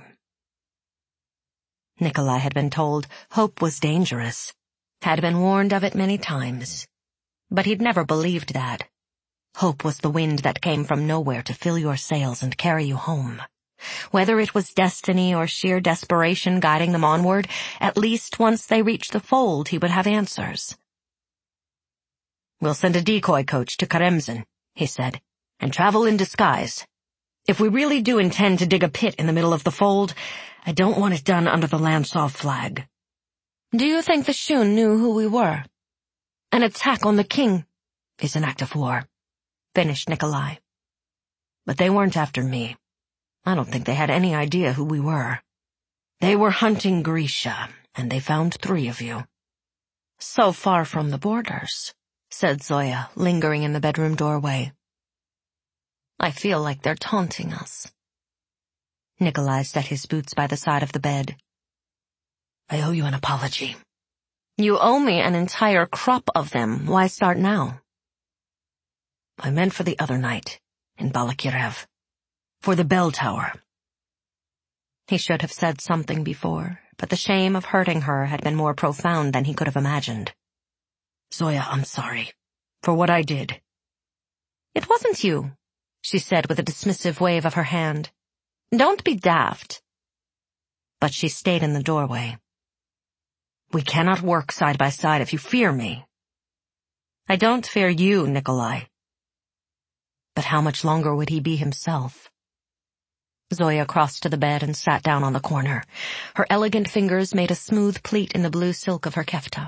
Speaker 2: Nikolai had been told hope was dangerous, had been warned of it many times, but he'd never believed that. Hope was the wind that came from nowhere to fill your sails and carry you home.
Speaker 1: Whether it was destiny or sheer desperation guiding them onward, at least once they reached the fold he would have answers. "We'll send a decoy coach to Karamzin," he said, "and travel in disguise. If we really do intend to dig a pit in the middle of the fold, I don't want it done under the Lansaw flag." "Do you think the Shun knew who we were? An attack on the king is an act of war," finished Nikolai. "But they weren't after me. I don't think they had any idea who we were. They were hunting Grisha, and they found three of you." "So far from the borders," said Zoya, lingering in the bedroom doorway. "I feel like they're taunting us." Nikolai set his boots by the side of the bed. "I owe you an apology." "You owe me an entire crop of them. Why start now?" "I meant for the other night, in Balakirev. For the bell tower." He should have said something before, but the shame of hurting her had been more profound than he could have imagined. "Zoya, I'm sorry. For what I did." "It wasn't you," she said with a dismissive wave of her hand. "Don't be daft." But she stayed in the doorway. "We cannot work side by side if you fear me." "I don't fear you, Nikolai." But how much longer would he be himself? Zoya crossed to the bed and sat down on the corner. Her elegant fingers made a smooth pleat in the blue silk of her kefta.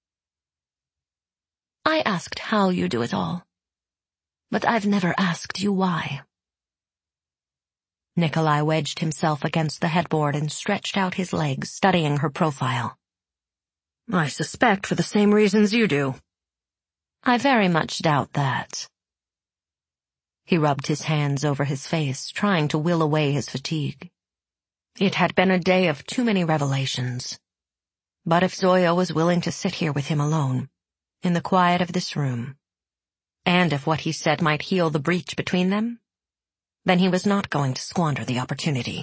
Speaker 1: "I asked how you do it all, but I've never asked you why." Nikolai wedged himself against the headboard and stretched out his legs, studying her profile. "I suspect for the same reasons you do." "I very much doubt that." He rubbed his hands over his face, trying to will away his fatigue. It had been a day of too many revelations. But if Zoya was willing to sit here with him alone, in the quiet of this room, and if what he said might heal the breach between them, then he was not going to squander the opportunity.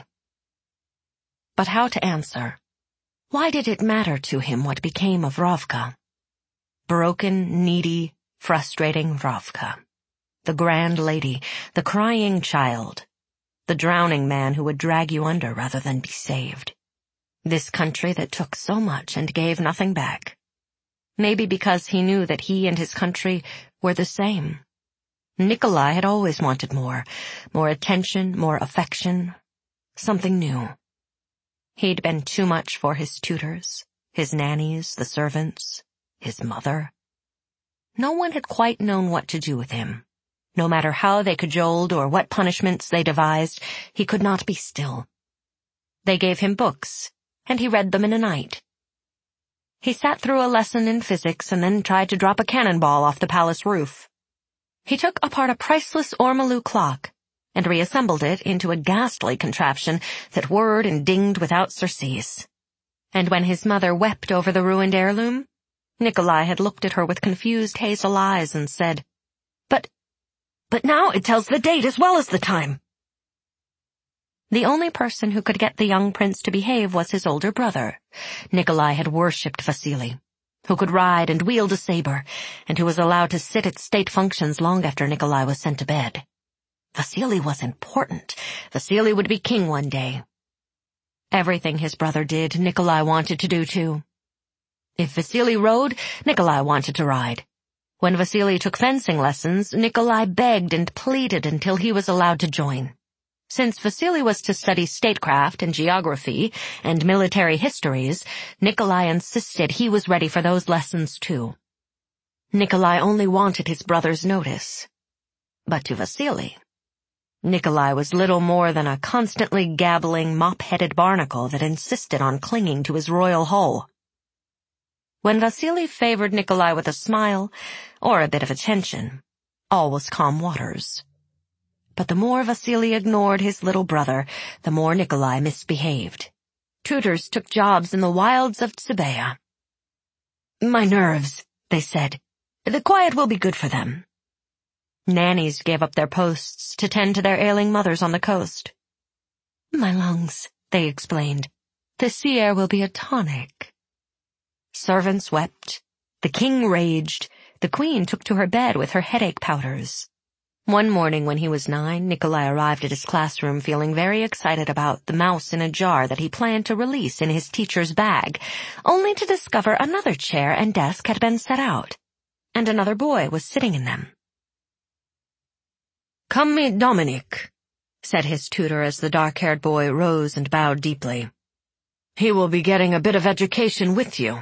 Speaker 1: But how to answer? Why did it matter to him what became of Ravka? Broken, needy, frustrating Ravka. The grand lady, the crying child, the drowning man who would drag you under rather than be saved. This country that took so much and gave nothing back. Maybe because he knew that he and his country were the same. Nikolai had always wanted more, more attention, more affection, something new. He'd been too much for his tutors, his nannies, the servants, his mother. No one had quite known what to do with him. No matter how they cajoled or what punishments they devised, he could not be still. They gave him books, and he read them in a night. He sat through a lesson in physics and then tried to drop a cannonball off the palace roof. He took apart a priceless ormolu clock and reassembled it into a ghastly contraption that whirred and dinged without surcease. And when his mother wept over the ruined heirloom, Nikolai had looked at her with confused hazel eyes and said, But, but now it tells the date as well as the time." The only person who could get the young prince to behave was his older brother. Nikolai had worshipped Vasily, who could ride and wield a saber, and who was allowed to sit at state functions long after Nikolai was sent to bed. Vasily was important. Vasily would be king one day. Everything his brother did, Nikolai wanted to do too. If Vasily rode, Nikolai wanted to ride. When Vasily took fencing lessons, Nikolai begged and pleaded until he was allowed to join. Since Vasily was to study statecraft and geography and military histories, Nikolai insisted he was ready for those lessons too. Nikolai only wanted his brother's notice. But to Vasily, Nikolai was little more than a constantly gabbling, mop-headed barnacle that insisted on clinging to his royal hull. When Vasily favored Nikolai with a smile or a bit of attention, all was calm waters. But the more Vasily ignored his little brother, the more Nikolai misbehaved. Tutors took jobs in the wilds of Tsebeya. "My nerves," they said. "The quiet will be good for them." Nannies gave up their posts to tend to their ailing mothers on the coast. "My lungs," they explained. "The sea air will be a tonic." Servants wept. The king raged. The queen took to her bed with her headache powders. One morning when he was nine, Nikolai arrived at his classroom feeling very excited about the mouse in a jar that he planned to release in his teacher's bag, only to discover another chair and desk had been set out, and another boy was sitting in them. "Come meet Dominic," said his tutor as the dark-haired boy rose and bowed deeply. "He will be getting a bit of education with you."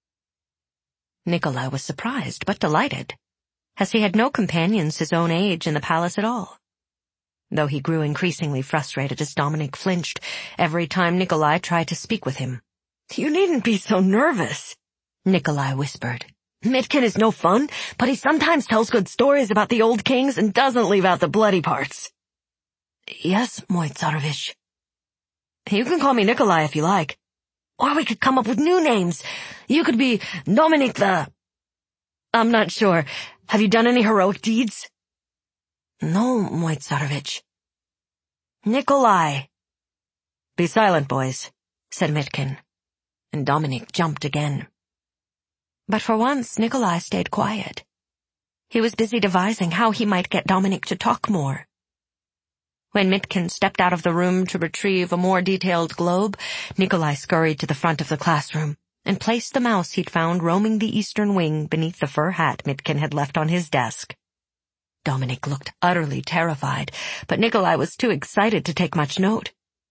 Speaker 1: Nikolai was surprised but delighted, as he had no companions his own age in the palace at all. Though he grew increasingly frustrated as Dominic flinched every time Nikolai tried to speak with him.
Speaker 2: "You needn't be so nervous," Nikolai whispered. "Mitkin is no fun, but he sometimes tells good stories about the old kings and doesn't leave out the bloody parts." "Yes, Moy Tsarevich." "You can call me Nikolai if you like. Or we could come up with new names. You could be Dominic the... I'm not sure. Have you done any heroic deeds?" "No, Moy Tsarevich." "Nikolai."
Speaker 1: "Be silent, boys," said Mitkin, and Dominic jumped again. But for once, Nikolai stayed quiet. He was busy devising how he might get Dominic to talk more. When Mitkin stepped out of the room to retrieve a more detailed globe, Nikolai scurried to the front of the classroom and placed the mouse he'd found roaming the eastern wing beneath the fur hat Mitkin had left on his desk. Dominic looked utterly terrified, but Nikolai was too excited to take much note.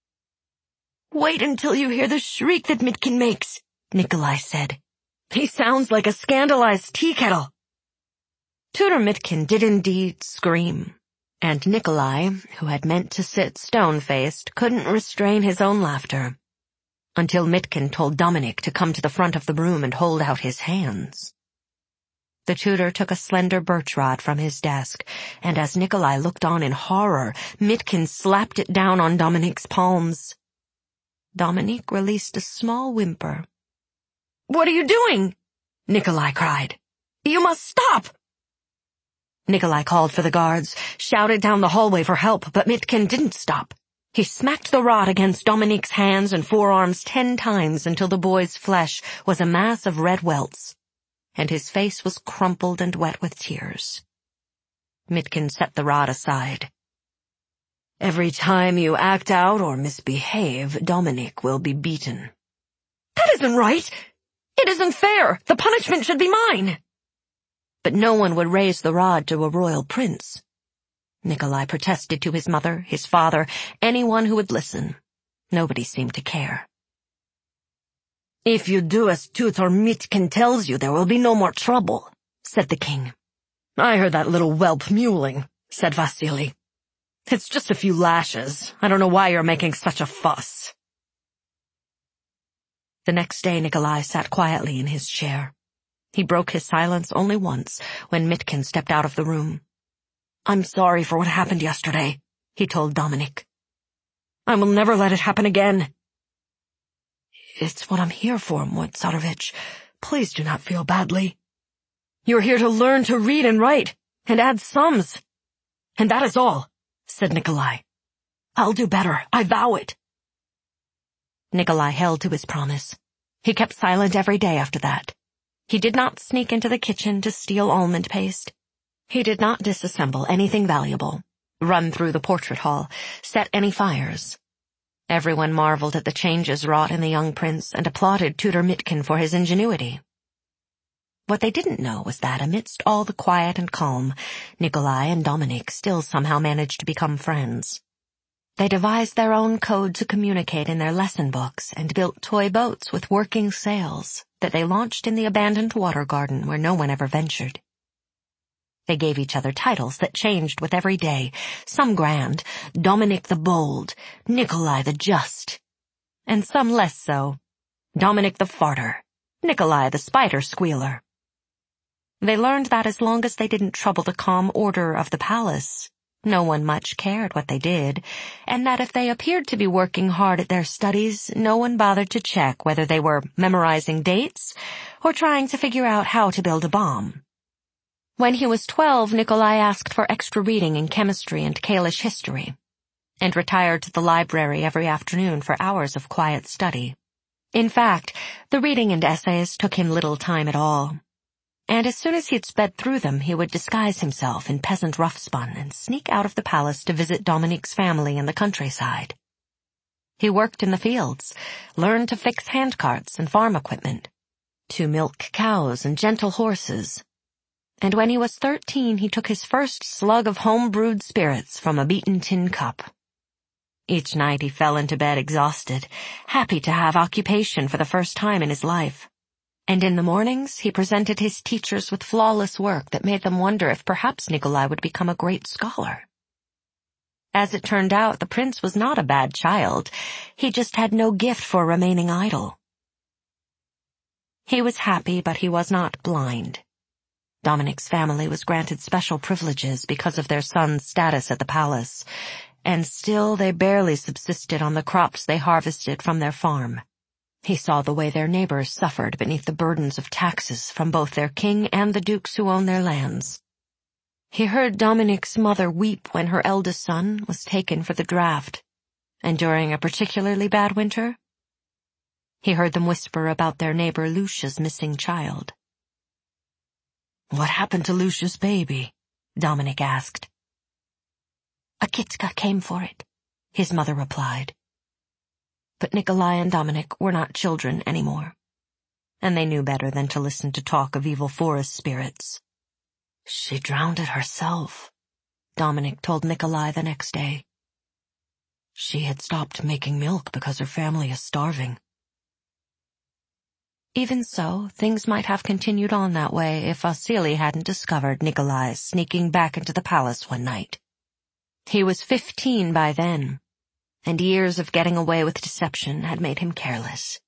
Speaker 2: "Wait until you hear the shriek that Mitkin makes," Nikolai said. "He sounds like a scandalized tea kettle."
Speaker 1: Tutor Mitkin did indeed scream, and Nikolai, who had meant to sit stone-faced, couldn't restrain his own laughter, until Mitkin told Dominic to come to the front of the room and hold out his hands. The tutor took a slender birch rod from his desk, and as Nikolai looked on in horror, Mitkin slapped it down on Dominic's palms. Dominic released a small whimper.
Speaker 2: "What are you doing?" Nikolai cried. "You must stop!"
Speaker 1: Nikolai called for the guards, shouted down the hallway for help, but Mitkin didn't stop. He smacked the rod against Dominic's hands and forearms ten times until the boy's flesh was a mass of red welts, and his face was crumpled and wet with tears. Mitkin set the rod aside. "Every time you act out or misbehave, Dominic will be beaten."
Speaker 2: "That isn't right! It isn't fair! The punishment should be mine!"
Speaker 1: But no one would raise the rod to a royal prince. Nikolai protested to his mother, his father, anyone who would listen. Nobody seemed to care.
Speaker 2: "If you do as Tutor Mitkin tells you, there will be no more trouble," said the king.
Speaker 1: "I heard that little whelp mewling," said Vasily. "It's just a few lashes. I don't know why you're making such a fuss." The next day Nikolai sat quietly in his chair. He broke his silence only once, when Mitkin stepped out of the room.
Speaker 2: "I'm sorry for what happened yesterday," he told Dominic.
Speaker 1: "I will never let it happen again."
Speaker 2: "It's what I'm here for, Moy Tsarevich. Please do not feel badly. You're here to learn to read and write, and add sums. And that is all," said Nikolai. "I'll do better, I vow it."
Speaker 1: Nikolai held to his promise. He kept silent every day after that. He did not sneak into the kitchen to steal almond paste. He did not disassemble anything valuable, run through the portrait hall, set any fires. Everyone marveled at the changes wrought in the young prince and applauded Tutor Mitkin for his ingenuity. What they didn't know was that amidst all the quiet and calm, Nikolai and Dominic still somehow managed to become friends. They devised their own code to communicate in their lesson books and built toy boats with working sails that they launched in the abandoned water garden where no one ever ventured. They gave each other titles that changed with every day, some grand, Dominic the Bold, Nikolai the Just, and some less so, Dominic the Farter, Nikolai the Spider Squealer. They learned that as long as they didn't trouble the calm order of the palace, no one much cared what they did, and that if they appeared to be working hard at their studies, no one bothered to check whether they were memorizing dates or trying to figure out how to build a bomb. When he was twelve, Nikolai asked for extra reading in chemistry and Kalish history, and retired to the library every afternoon for hours of quiet study. In fact, the reading and essays took him little time at all. and as soon as he'd sped through them, he would disguise himself in peasant rough-spun and sneak out of the palace to visit Dominique's family in the countryside. He worked in the fields, learned to fix handcarts and farm equipment, to milk cows and gentle horses. And when he was thirteen, he took his first slug of home-brewed spirits from a beaten tin cup. Each night he fell into bed exhausted, happy to have occupation for the first time in his life. And in the mornings he presented his teachers with flawless work that made them wonder if perhaps Nikolai would become a great scholar. As it turned out, the prince was not a bad child. He just had no gift for remaining idle. He was happy, but he was not blind. Dominique's family was granted special privileges because of their son's status at the palace, and still they barely subsisted on the crops they harvested from their farm. He saw the way their neighbors suffered beneath the burdens of taxes from both their king and the dukes who owned their lands. He heard Dominique's mother weep when her eldest son was taken for the draft, and during a particularly bad winter, he heard them whisper about their neighbor Lucia's missing child. "What happened to Lucia's baby?" Dominique asked. "A Kitska came for it," his mother replied. But Nikolai and Dominique were not children anymore, and they knew better than to listen to talk of evil forest spirits. "She drowned it herself," Dominique told Nikolai the next day. "She had stopped making milk because her family is starving." Even so, things might have continued on that way if Vasily hadn't discovered Nikolai sneaking back into the palace one night. He was fifteen by then, and years of getting away with deception had made him careless.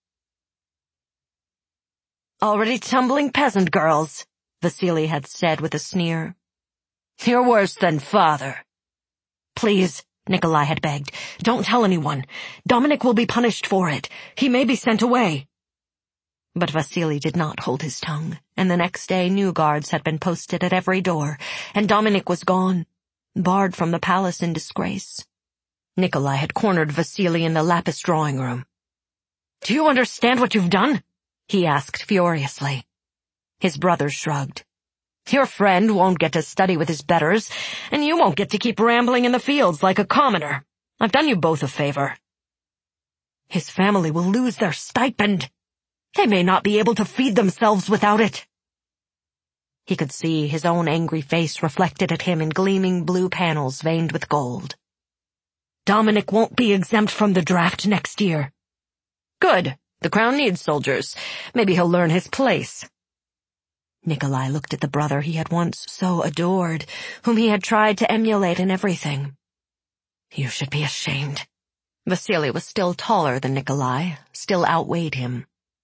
Speaker 1: "Already tumbling peasant girls," Vasily had said with a sneer. "You're worse than father." "Please," Nikolai had begged, "don't tell anyone. Dominic will be punished for it. He may be sent away." But Vasily did not hold his tongue, and the next day new guards had been posted at every door, and Dominic was gone, barred from the palace in disgrace. Nikolai had cornered Vasily in the Lapis drawing room. "Do you understand what you've done?" he asked furiously. His brother shrugged. "Your friend won't get to study with his betters, and you won't get to keep rambling in the fields like a commoner. I've done you both a favor." "His family will lose their stipend. They may not be able to feed themselves without it." He could see his own angry face reflected at him in gleaming blue panels veined with gold. "Dominic won't be exempt from the draft next year." "Good. The crown needs soldiers. Maybe he'll learn his place." Nikolai looked at the brother he had once so adored, whom he had tried to emulate in everything. "You should be ashamed." Vasily was still taller than Nikolai, still outweighed him.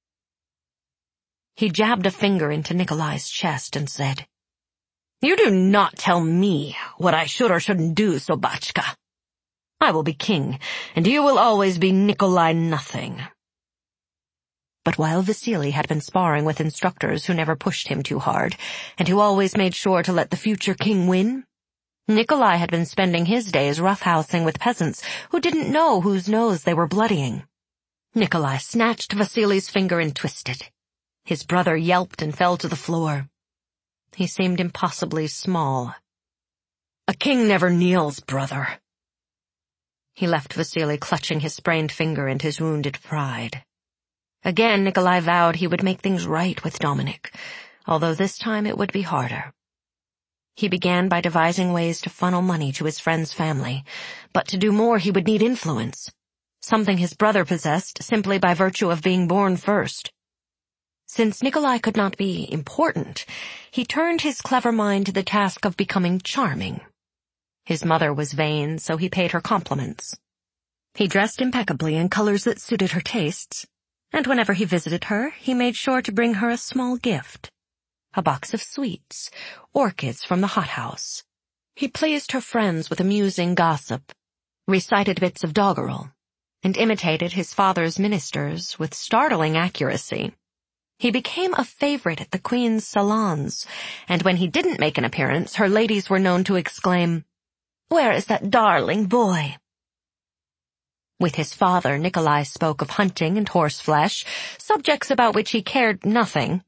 Speaker 1: He jabbed a finger into Nikolai's chest and said, "You do not tell me what I should or shouldn't do, Sobachka. I will be king, and you will always be Nikolai Nothing." But while Vasily had been sparring with instructors who never pushed him too hard, and who always made sure to let the future king win, Nikolai had been spending his days roughhousing with peasants who didn't know whose nose they were bloodying. Nikolai snatched Vasily's finger and twisted. His brother yelped and fell to the floor. He seemed impossibly small. "A king never kneels, brother." He left Vasily clutching his sprained finger and his wounded pride. Again, Nikolai vowed he would make things right with Dominic, although this time it would be harder. He began by devising ways to funnel money to his friend's family, but to do more he would need influence, something his brother possessed simply by virtue of being born first. Since Nikolai could not be important, he turned his clever mind to the task of becoming charming. His mother was vain, so he paid her compliments. He dressed impeccably in colors that suited her tastes, and whenever he visited her, he made sure to bring her a small gift, a box of sweets, orchids from the hothouse. He pleased her friends with amusing gossip, recited bits of doggerel, and imitated his father's ministers with startling accuracy. He became a favorite at the Queen's salons, and when he didn't make an appearance, her ladies were known to exclaim, "Where is that darling boy?" With his father, Nikolai spoke of hunting and horseflesh, subjects about which he cared nothing,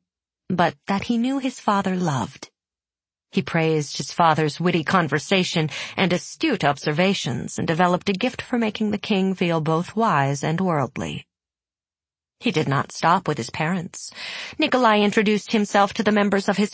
Speaker 1: but that he knew his father loved. He praised his father's witty conversation and astute observations and developed a gift for making the king feel both wise and worldly. He did not stop with his parents. Nikolai introduced himself to the members of his